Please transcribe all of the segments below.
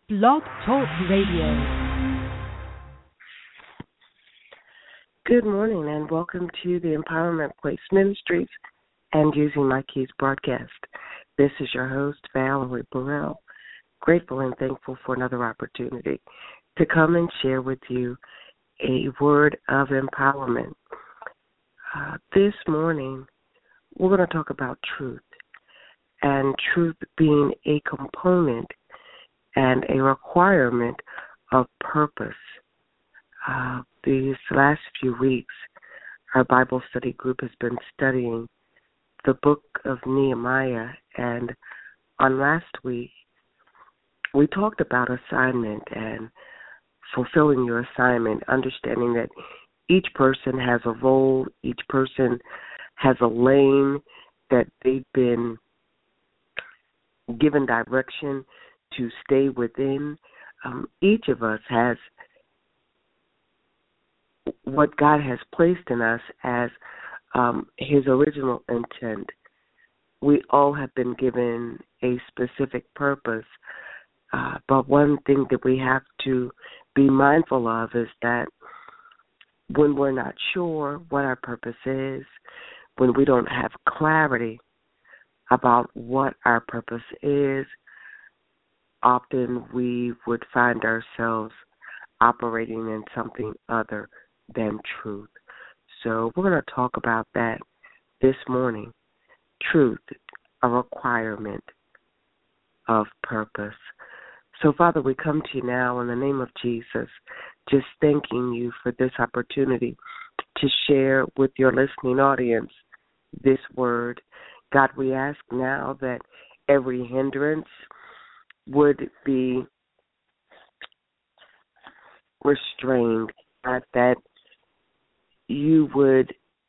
Blog Talk Radio. Good morning and welcome to the Empowerment Place Ministries and Using My Keys broadcast. This is your host, Valerie Burrell, grateful and thankful for another opportunity to come and share with you a word of empowerment. This morning, we're going to talk about truth, and truth being a component and a requirement of purpose. These last few weeks, our Bible study group has been studying the book of Nehemiah, and on last week, we talked about assignment and fulfilling your assignment, understanding that each person has a role, each person has a lane that they've been given direction to stay within. Each of us has what God has placed in us as His original intent. We all have been given a specific purpose, but one thing that we have to be mindful of is that when we're not sure what our purpose is, when we don't have clarity about what our purpose is, often we would find ourselves operating in something other than truth. So we're going to talk about that this morning. Truth, a requirement of purpose. So, Father, we come to you now in the name of Jesus, just thanking you for this opportunity to share with your listening audience this word. God, we ask now that every hindrance would be restrained, God, that you would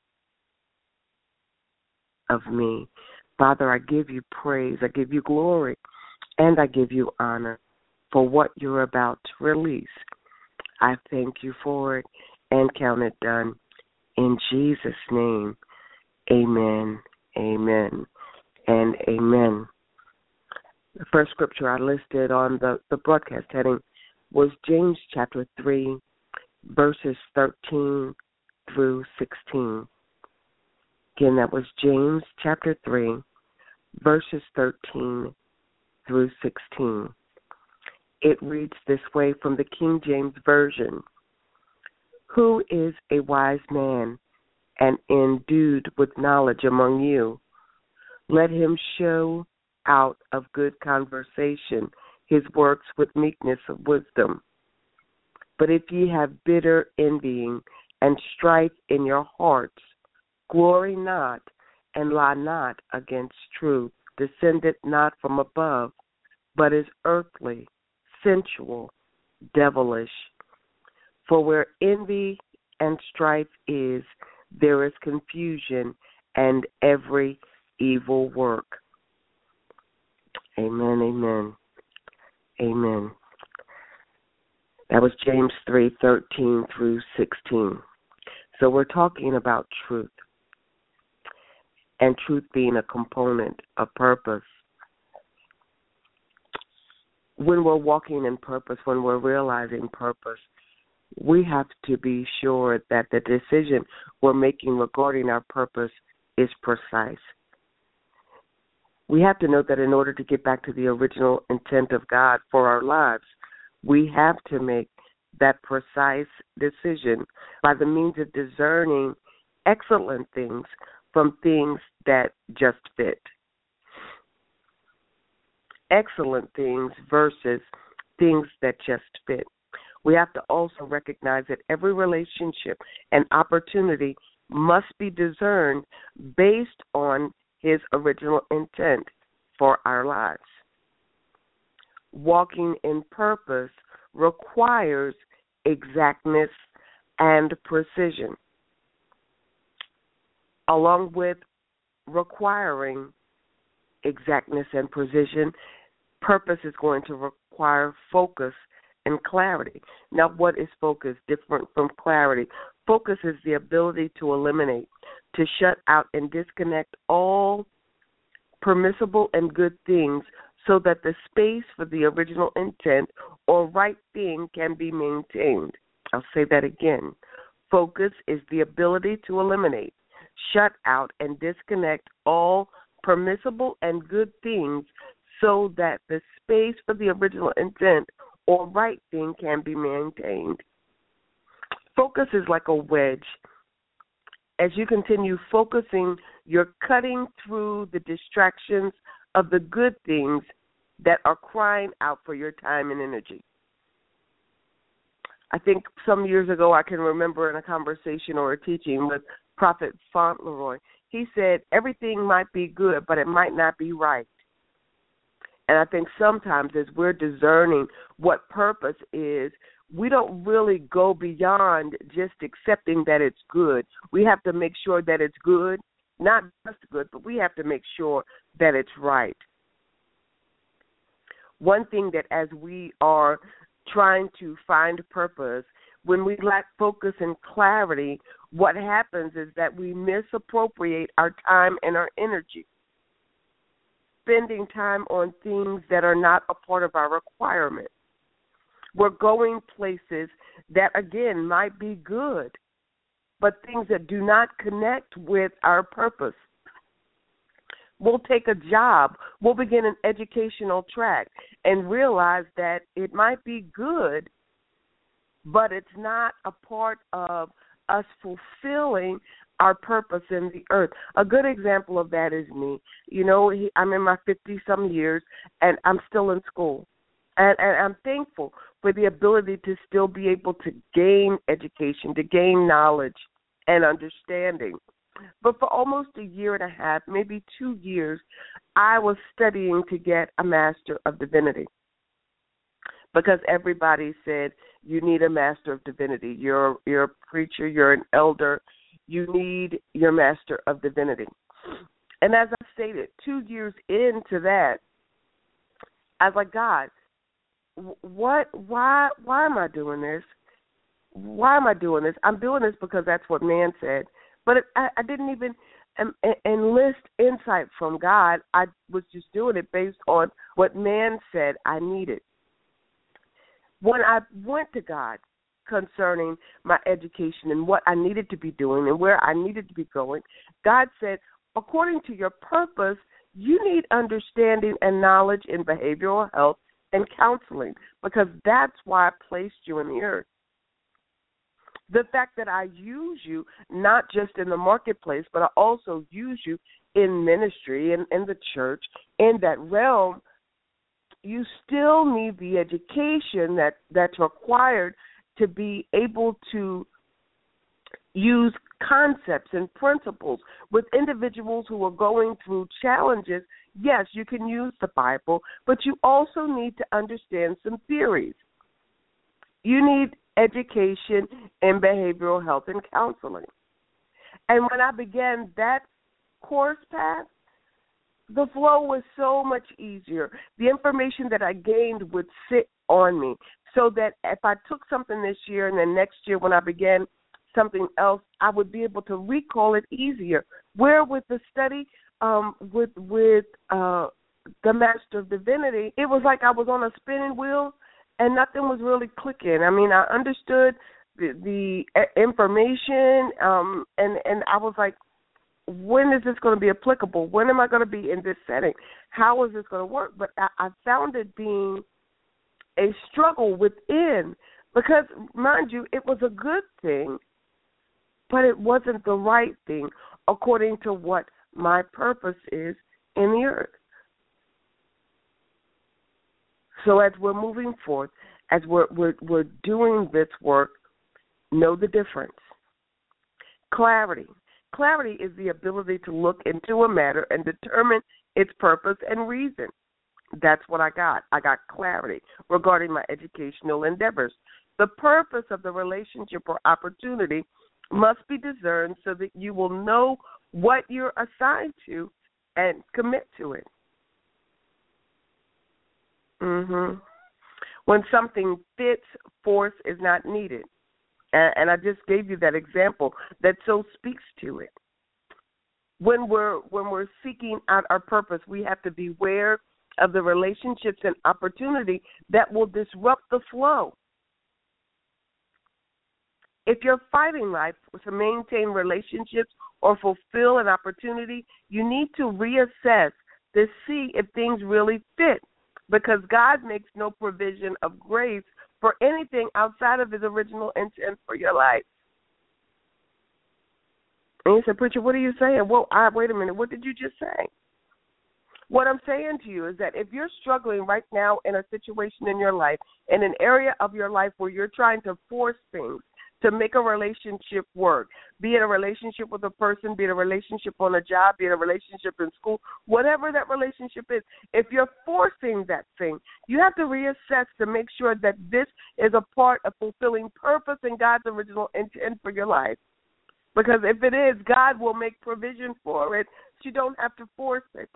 of me. Father, I give you praise, I give you glory, and I give you honor for what you're about to release. I thank you for it and count it done. In Jesus' name, amen, amen, and amen. The first scripture I listed on the broadcast heading was James chapter 3, verses 13 through 16. Again, that was James chapter 3, verses 13 through 16. It reads this way from the King James Version. Who is a wise man and endued with knowledge among you? Let him show out of good conversation his works with meekness of wisdom. But if ye have bitter envying and strife in your hearts, glory not and lie not against truth. Descended not from above, but is earthly, sensual, devilish. For where envy and strife is, there is confusion and every evil work. Amen, amen, amen. That was James 3:13 through 16. So we're talking about truth, and truth being a component of purpose. When we're walking in purpose, when we're realizing purpose, we have to be sure that the decision we're making regarding our purpose is precise. We have to know that in order to get back to the original intent of God for our lives, we have to make that precise decision by the means of discerning excellent things from things that just fit. Excellent things versus things that just fit. We have to also recognize that every relationship and opportunity must be discerned based on His original intent for our lives. Walking in purpose requires exactness and precision, along with requiring exactness and precision. Purpose is going to require focus and clarity. Now, what is focus different from clarity? Focus is the ability to eliminate, to shut out and disconnect all permissible and good things so that the space for the original intent or right thing can be maintained. I'll say that again. Focus is the ability to eliminate, shut out, and disconnect all permissible and good things so that the space for the original intent or right thing can be maintained. Focus is like a wedge. As you continue focusing, you're cutting through the distractions of the good things that are crying out for your time and energy. I think some years ago I can remember in a conversation or a teaching with Prophet Fauntleroy, he said, everything might be good, but it might not be right. And I think sometimes as we're discerning what purpose is, we don't really go beyond just accepting that it's good. We have to make sure that it's good, not just good, but we have to make sure that it's right. One thing that as we are trying to find purpose, when we lack focus and clarity, what happens is that we misappropriate our time and our energy, spending time on things that are not a part of our requirement. We're going places that, again, might be good, but things that do not connect with our purpose. We'll take a job, we'll begin an educational track and realize that it might be good, but it's not a part of us fulfilling our purpose in the earth. A good example of that is me. You know, I'm in my 50-some years, and I'm still in school. And I'm thankful for the ability to still be able to gain education, to gain knowledge and understanding. But for almost a year and a half, maybe 2 years, I was studying to get a Master of Divinity because everybody said, you need a Master of Divinity. You're a preacher, you're an elder, you need your Master of Divinity. And as I stated, 2 years into that, I was like, God, why am I doing this? Why am I doing this? I'm doing this because that's what man said. But I didn't even enlist insight from God. I was just doing it based on what man said I needed. When I went to God concerning my education and what I needed to be doing and where I needed to be going, God said, according to your purpose, you need understanding and knowledge in behavioral health and counseling, because that's why I placed you in the earth. The fact that I use you not just in the marketplace, but I also use you in ministry and in the church, in that realm, you still need the education that's required to be able to use concepts and principles with individuals who are going through challenges. Yes, you can use the Bible, but you also need to understand some theories. You need education in behavioral health and counseling. And when I began that course path, the flow was so much easier. The information that I gained would sit on me so that if I took something this year and then next year when I began something else, I would be able to recall it easier. Where with the study, with the Master of Divinity, it was like I was on a spinning wheel and nothing was really clicking. I mean, I understood the information, and I was like, when is this going to be applicable? When am I going to be in this setting? How is this going to work? But I found it being a struggle within because, mind you, it was a good thing, but it wasn't the right thing according to what my purpose is in the earth. So as we're moving forth, as we're doing this work, know the difference. Clarity. Clarity is the ability to look into a matter and determine its purpose and reason. That's what I got. I got clarity regarding my educational endeavors. The purpose of the relationship or opportunity must be discerned so that you will know what you're assigned to and commit to it. When something fits, force is not needed. And I just gave you that example that so speaks to it. When we're seeking out our purpose, we have to beware of the relationships and opportunity that will disrupt the flow. If you're fighting life to maintain relationships or fulfill an opportunity, you need to reassess to see if things really fit, because God makes no provision of grace for anything outside of his original intent for your life. And you said, preacher, what are you saying? Well, wait a minute. What did you just say? What I'm saying to you is that if you're struggling right now in a situation in your life, in an area of your life where you're trying to force things to make a relationship work, be it a relationship with a person, be it a relationship on a job, be it a relationship in school, whatever that relationship is, if you're forcing that thing, you have to reassess to make sure that this is a part of fulfilling purpose in God's original intent for your life. Because if it is, God will make provision for it. So you don't have to force it.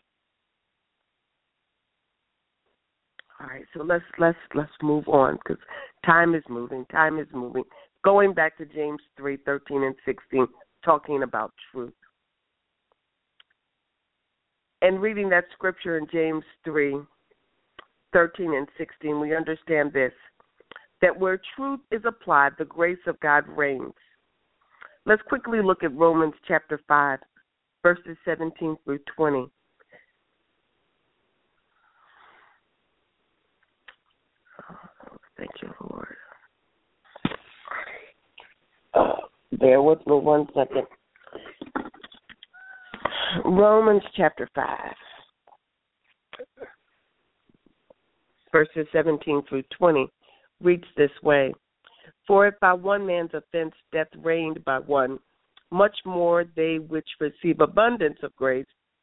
All right, so let's move on, because time is moving. Going back to James 3:13 and 16, talking about truth. And reading that scripture in James 3:13 and 16, we understand this, that where truth is applied, the grace of God reigns. Let's quickly look at Romans chapter 5, verses 17 through 20. Thank you, Lord. Bear with me 1 second. Romans chapter 5, verses 17 through 20 reads this way. For if by one man's offense death reigned by one, much more they which receive abundance of grace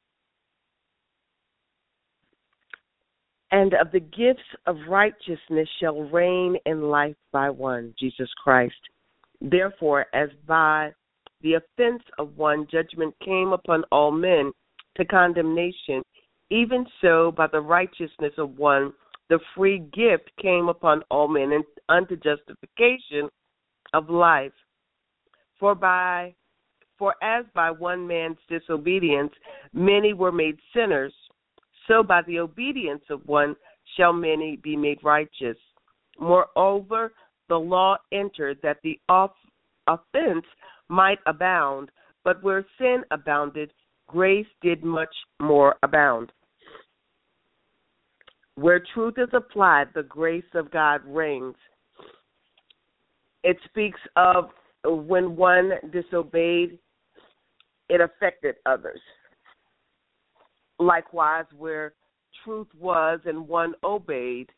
and of the gifts of righteousness shall reign in life by one, Jesus Christ. Therefore, as by the offense of one judgment came upon all men to condemnation, even so by the righteousness of one the free gift came upon all men unto justification of life. For as by one man's disobedience many were made sinners, so by the obedience of one shall many be made righteous. Moreover, the law entered that the offense might abound, but where sin abounded, grace did much more abound. Where truth is applied, the grace of God reigns. It speaks of when one disobeyed, it affected others. Likewise, where truth was and one obeyed,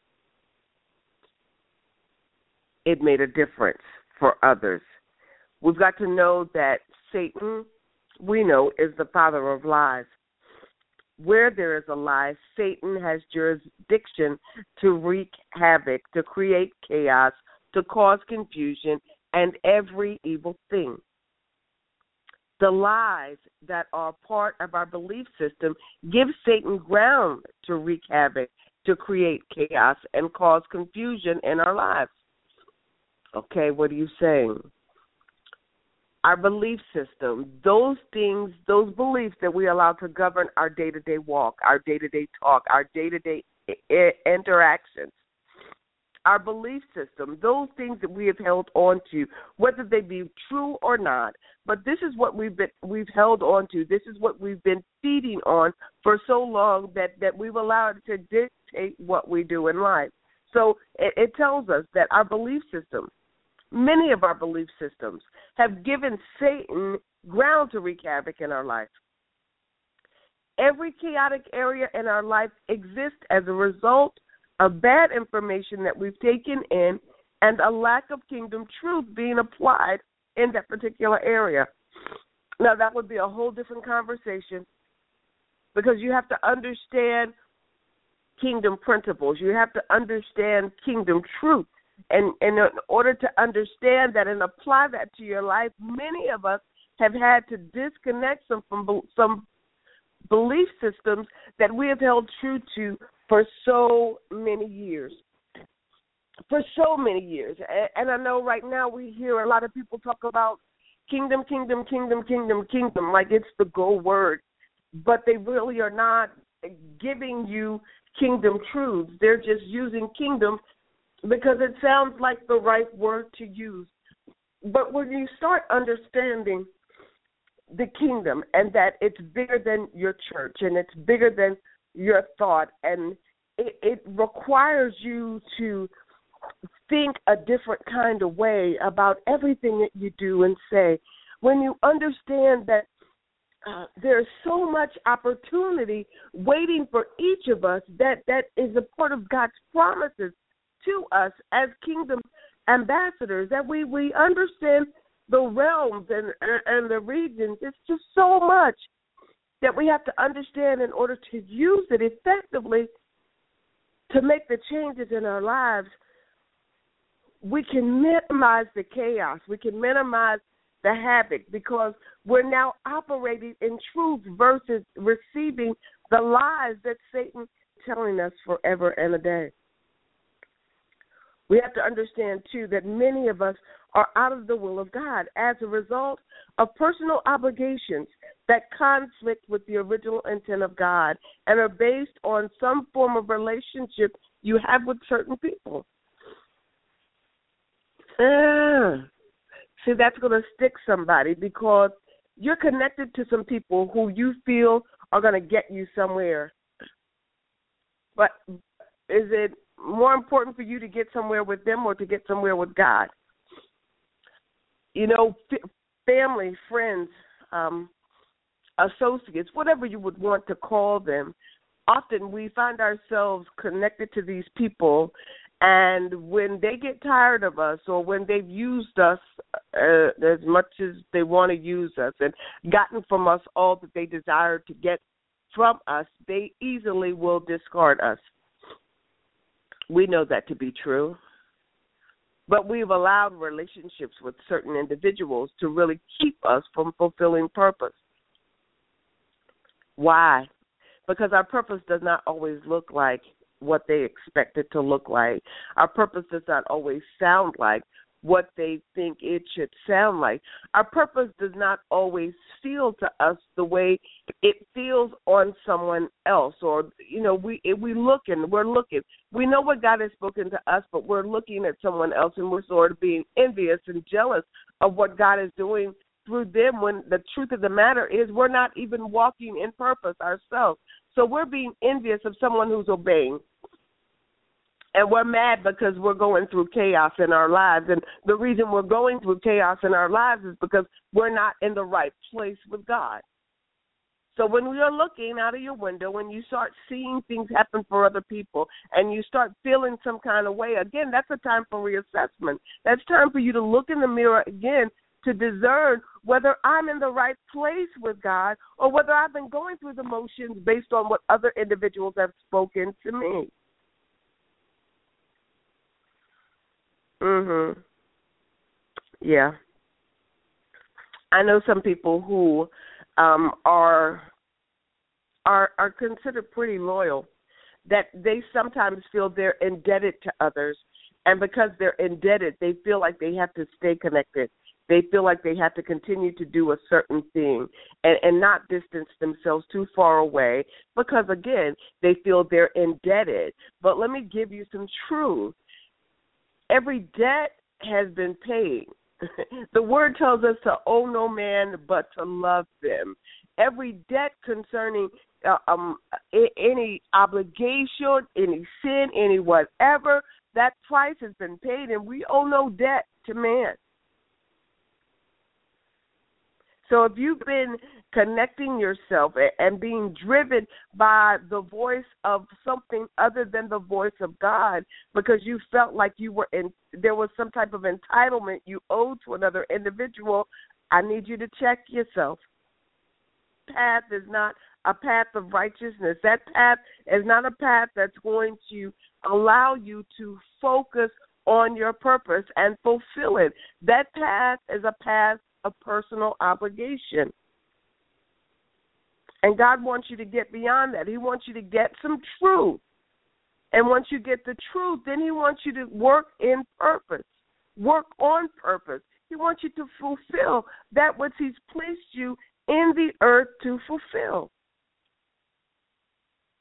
it made a difference for others. We've got to know that Satan, we know, is the father of lies. Where there is a lie, Satan has jurisdiction to wreak havoc, to create chaos, to cause confusion, and every evil thing. The lies that are part of our belief system give Satan ground to wreak havoc, to create chaos, and cause confusion in our lives. Okay, what are you saying? Our belief system, those things, those beliefs that we allow to govern our day-to-day walk, our day-to-day talk, our day-to-day interactions, our belief system, those things that we have held on to, whether they be true or not, but this is what we've held on to. This is what we've been feeding on for so long that we've allowed it to dictate what we do in life. So it tells us that our belief system, many of our belief systems, have given Satan ground to wreak havoc in our life. Every chaotic area in our life exists as a result of bad information that we've taken in and a lack of kingdom truth being applied in that particular area. Now, that would be a whole different conversation, because you have to understand kingdom principles. You have to understand kingdom truth. And in order to understand that and apply that to your life, many of us have had to disconnect from some belief systems that we have held true to for so many years. For so many years. And I know right now we hear a lot of people talk about kingdom, kingdom, kingdom, kingdom, kingdom, like it's the go word. But they really are not giving you kingdom truths. They're just using kingdom because it sounds like the right word to use. But when you start understanding the kingdom and that it's bigger than your church and it's bigger than your thought, and it requires you to think a different kind of way about everything that you do and say. When you understand that there's so much opportunity waiting for each of us, that is a part of God's promises to us as kingdom ambassadors, that we understand the realms and the regions. It's just so much that we have to understand in order to use it effectively to make the changes in our lives. We can minimize the chaos. We can minimize the havoc because we're now operating in truth versus receiving the lies that Satan's telling us forever and a day. We have to understand, too, that many of us are out of the will of God as a result of personal obligations that conflict with the original intent of God and are based on some form of relationship you have with certain people. See, that's going to stick somebody because you're connected to some people who you feel are going to get you somewhere. But is it more important for you to get somewhere with them or to get somewhere with God? You know, family, friends, associates, whatever you would want to call them, often we find ourselves connected to these people, and when they get tired of us or when they've used us as much as they want to use us and gotten from us all that they desire to get from us, they easily will discard us. We know that to be true. But we've allowed relationships with certain individuals to really keep us from fulfilling purpose. Why? Because our purpose does not always look like what they expect it to look like. Our purpose does not always sound like what they think it should sound like. Our purpose does not always feel to us the way it feels on someone else. Or, you know, we're looking. We know what God has spoken to us, but we're looking at someone else and we're sort of being envious and jealous of what God is doing through them, when the truth of the matter is we're not even walking in purpose ourselves. So we're being envious of someone who's obeying. And we're mad because we're going through chaos in our lives. And the reason we're going through chaos in our lives is because we're not in the right place with God. So when you're looking out of your window, when you start seeing things happen for other people and you start feeling some kind of way, again, that's a time for reassessment. That's time for you to look in the mirror again to discern whether I'm in the right place with God or whether I've been going through the motions based on what other individuals have spoken to me. Yeah. I know some people who are considered pretty loyal, that they sometimes feel they're indebted to others, and because they're indebted, they feel like they have to stay connected. They feel like they have to continue to do a certain thing and not distance themselves too far away because, again, they feel they're indebted. But let me give you some truth. Every debt has been paid. The word tells us to owe no man but to love them. Every debt concerning any obligation, any sin, any whatever, that price has been paid, and we owe no debt to man. So if you've been connecting yourself and being driven by the voice of something other than the voice of God because you felt like there was some type of entitlement you owed to another individual, I need you to check yourself. Path is not a path of righteousness. That path is not a path that's going to allow you to focus on your purpose and fulfill it. That path is a path of personal obligation. And God wants you to get beyond that. He wants you to get some truth. And once you get the truth, then he wants you to work in purpose, work on purpose. He wants you to fulfill that which he's placed you in the earth to fulfill.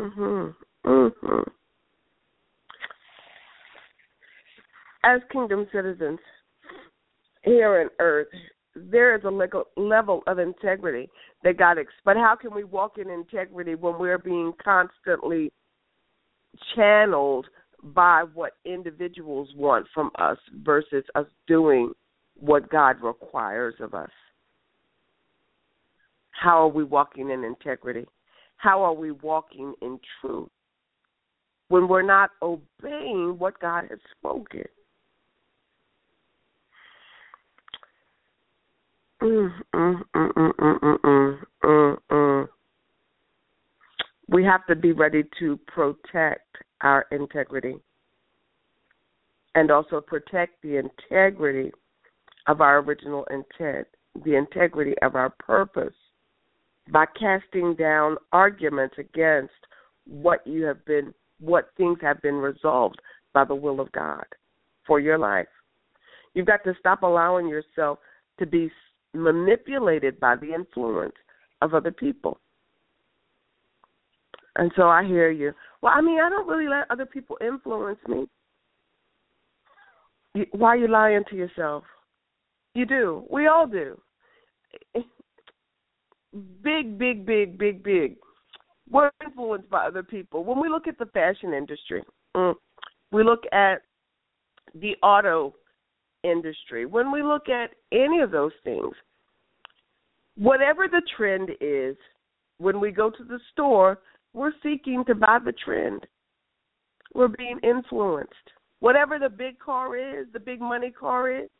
As kingdom citizens here on earth, there is a level of integrity that God but how can we walk in integrity when we're being constantly channeled by what individuals want from us versus us doing what God requires of us? How are we walking in integrity? How are we walking in truth when we're not obeying what God has spoken? We have to be ready to protect our integrity and also protect the integrity of our original intent, the integrity of our purpose, by casting down arguments against what things have been resolved by the will of God for your life. You've got to stop allowing yourself to be manipulated by the influence of other people. And so I hear you. Well, I don't really let other people influence me. Why are you lying to yourself? You do. We all do. Big. We're influenced by other people. When we look at the fashion industry, we look at the auto industry, when we look at any of those things, whatever the trend is, when we go to the store, we're seeking to buy the trend. We're being influenced. Whatever the big car is, the big money car is,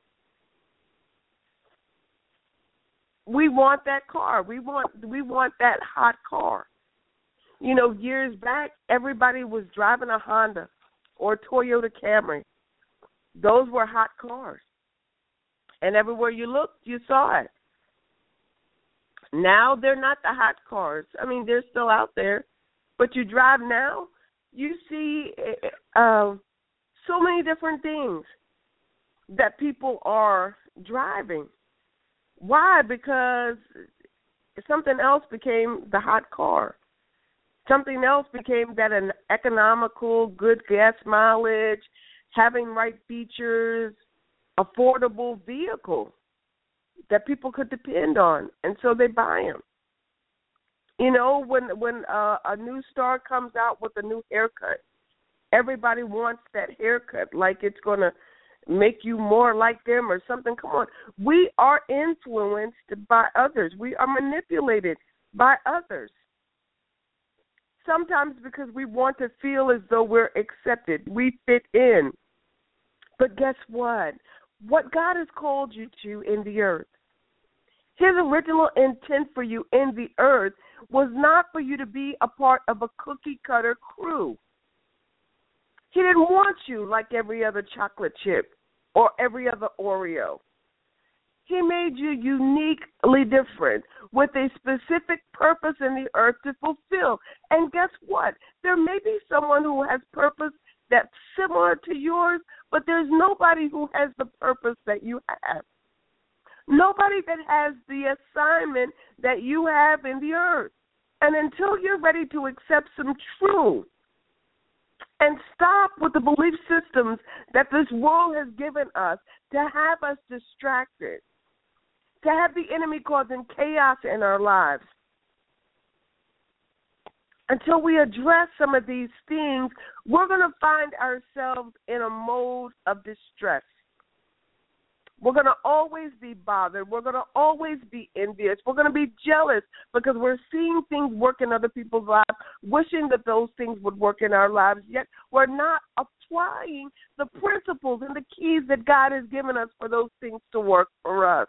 we want that car. We want that hot car. Years back, everybody was driving a Honda or a Toyota Camry. Those were hot cars. And everywhere you looked, you saw it. Now they're not the hot cars. They're still out there. But you drive now, you see so many different things that people are driving. Why? Because something else became the hot car. Something else became that an economical, good gas mileage, having right features, affordable vehicle that people could depend on, and so they buy them. When a new star comes out with a new haircut, everybody wants that haircut like it's going to make you more like them or something. Come on. We are influenced by others. We are manipulated by others. Sometimes because we want to feel as though we're accepted. We fit in. But guess what? What God has called you to in the earth, His original intent for you in the earth was not for you to be a part of a cookie-cutter crew. He didn't want you like every other chocolate chip or every other Oreo. He made you uniquely different with a specific purpose in the earth to fulfill. And guess what? There may be someone who has purpose that's similar to yours, but there's nobody who has the purpose that you have. Nobody that has the assignment that you have in the earth. And until you're ready to accept some truth and stop with the belief systems that this world has given us to have us distracted, to have the enemy causing chaos in our lives, until we address some of these things, we're going to find ourselves in a mode of distress. We're going to always be bothered. We're going to always be envious. We're going to be jealous because we're seeing things work in other people's lives, wishing that those things would work in our lives, yet we're not applying the principles and the keys that God has given us for those things to work for us.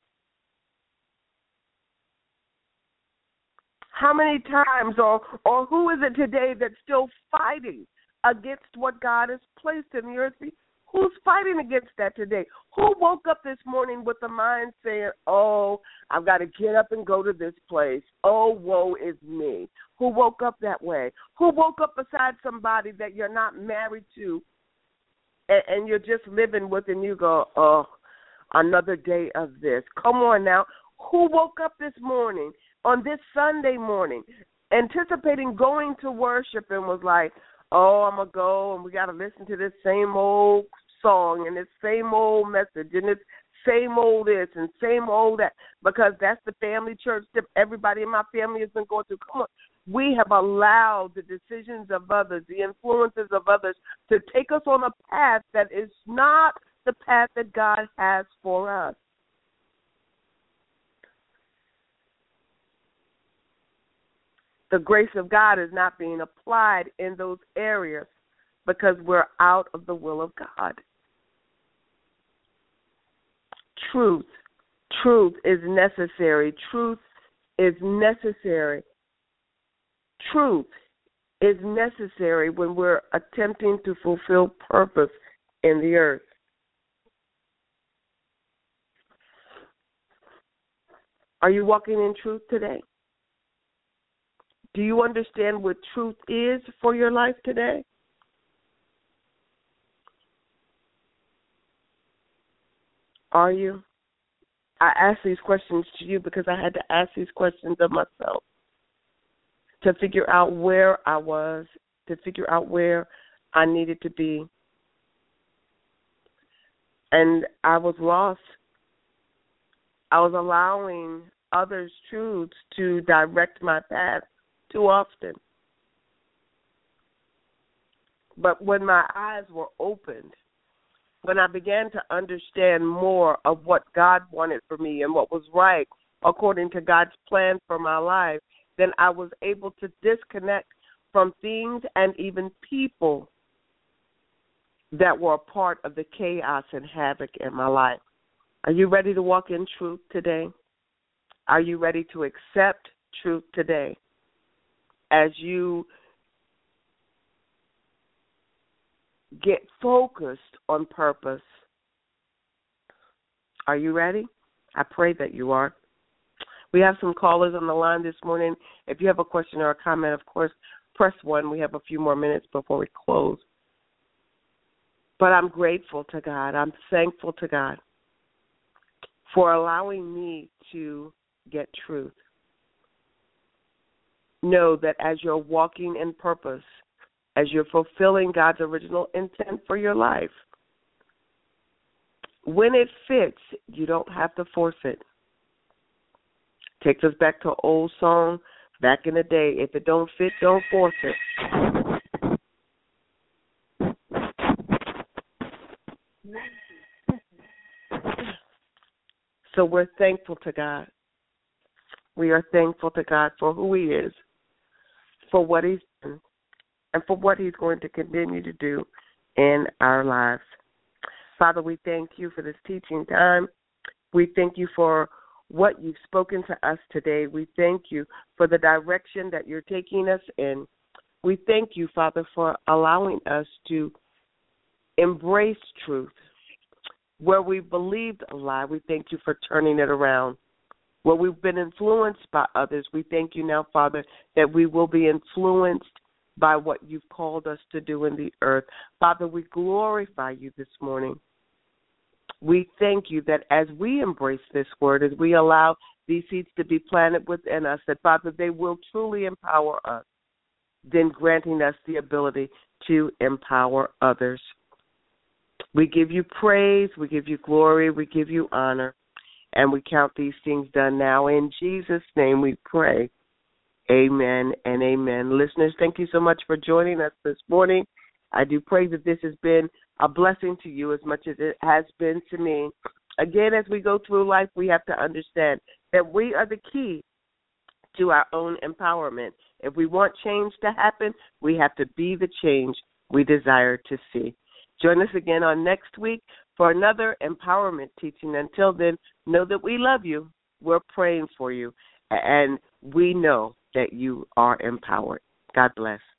How many times or who is it today that's still fighting against what God has placed in the earth? Who's fighting against that today? Who woke up this morning with a mind saying, oh, I've got to get up and go to this place. Oh, woe is me. Who woke up that way? Who woke up beside somebody that you're not married to and you're just living with and you go, oh, another day of this. Come on now. Who woke up this morning, on this Sunday morning, anticipating going to worship and was like, oh, I'm going to go and we got to listen to this same old song and this same old message and this same old this and same old that, because that's the family church that everybody in my family has been going through. Come on. We have allowed the decisions of others, the influences of others, to take us on a path that is not the path that God has for us. The grace of God is not being applied in those areas because we're out of the will of God. Truth is necessary. Truth is necessary. Truth is necessary when we're attempting to fulfill purpose in the earth. Are you walking in truth today? Do you understand what truth is for your life today? Are you? I ask these questions to you because I had to ask these questions of myself to figure out where I was, to figure out where I needed to be. And I was lost. I was allowing others' truths to direct my path too often. But when my eyes were opened, when I began to understand more of what God wanted for me and what was right according to God's plan for my life, then I was able to disconnect from things and even people that were a part of the chaos and havoc in my life. Are you ready to walk in truth today? Are you ready to accept truth today as you get focused on purpose? Are you ready? I pray that you are. We have some callers on the line this morning. If you have a question or a comment, of course, press 1. We have a few more minutes before we close. But I'm grateful to God. I'm thankful to God for allowing me to get truth. Know that as you're walking in purpose, as you're fulfilling God's original intent for your life, when it fits, you don't have to force it. Takes us back to an old song back in the day. If it don't fit, don't force it. So we're thankful to God. We are thankful to God for who He is, for what He's done, and for what He's going to continue to do in our lives. Father, we thank you for this teaching time. We thank you for what you've spoken to us today. We thank you for the direction that you're taking us in. We thank you, Father, for allowing us to embrace truth. Where we believed a lie, we thank you for turning it around. Where we've been influenced by others, we thank you now, Father, that we will be influenced by what you've called us to do in the earth. Father, we glorify you this morning. We thank you that as we embrace this word, as we allow these seeds to be planted within us, that, Father, they will truly empower us, then granting us the ability to empower others. We give you praise, we give you glory, we give you honor, and we count these things done now. In Jesus' name we pray. Amen and amen. Listeners, thank you so much for joining us this morning. I do pray that this has been a blessing to you as much as it has been to me. Again, as we go through life, we have to understand that we are the key to our own empowerment. If we want change to happen, we have to be the change we desire to see. Join us again on next week for another empowerment teaching. Until then, know that we love you. We're praying for you, and we know that you are empowered. God bless.